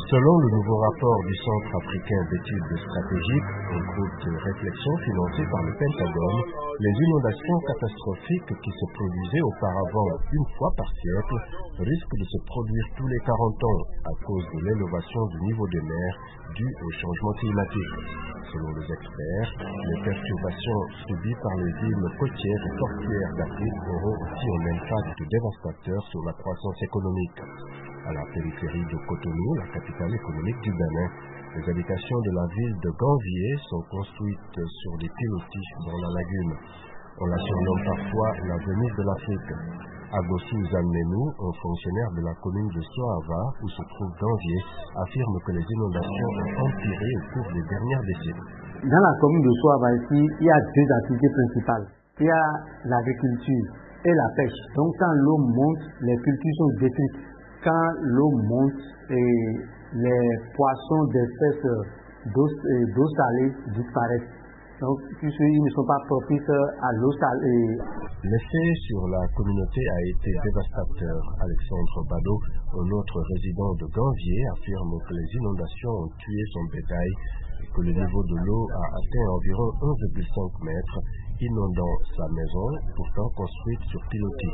Selon le nouveau rapport du Centre africain d'études stratégiques, un groupe de réflexion financé par le Pentagone, les inondations catastrophiques qui se produisaient auparavant une fois par siècle risquent de se produire tous les 40 ans à cause de l'élévation du niveau des mers due au changement climatique. Selon les experts, les perturbations subies par les îles côtières et portuaires d'Afrique auront aussi un impact dévastateur sur la croissance économique. À la périphérie de Cotonou, la capitale économique du Bénin, les habitations de la ville de Ganvié sont construites sur des pilotis dans la lagune. On la surnomme parfois la Venise de l'Afrique. Agosou Zanmenou, un fonctionnaire de la commune de Soava, où se trouve Ganvié, affirme que les inondations ont empiré au cours des dernières décennies. Dans la commune de Soava ici, il y a deux activités principales. Il y a l'agriculture et la pêche. Donc quand l'eau monte, les cultures sont détruites. Quand l'eau monte, les poissons d'espèces d'eau salée disparaissent. Donc, puisqu'ils ne sont pas propices à l'eau salée. L'effet sur la communauté a été dévastateur. Alexandre Bado, un autre résident de Ganvié, affirme que les inondations ont tué son bétail et que le niveau de l'eau a atteint environ 1,5 mètres, inondant sa maison, pourtant construite sur pilotis.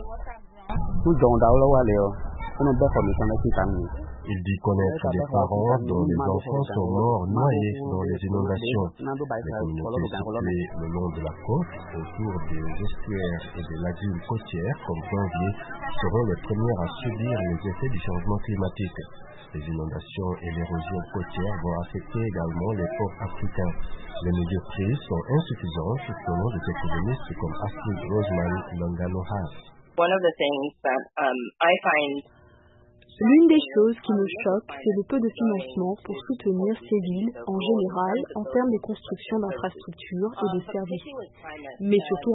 Il dit connaître des parents dont les enfants sont morts noyés dans les inondations. Les communautés situées le long de la côte, autour des estuaires et des lagunes côtières comme Ganvié, seront les premières à subir les effets du changement climatique. Les inondations et l'érosion côtière vont affecter également les ports africains. Les mesures prises sont insuffisantes selon des économistes comme Astrid Rosemary Longano-Haas. L'une des choses qui me choque, c'est le peu de financement pour soutenir ces villes en général en termes de construction d'infrastructures et de services, mais surtout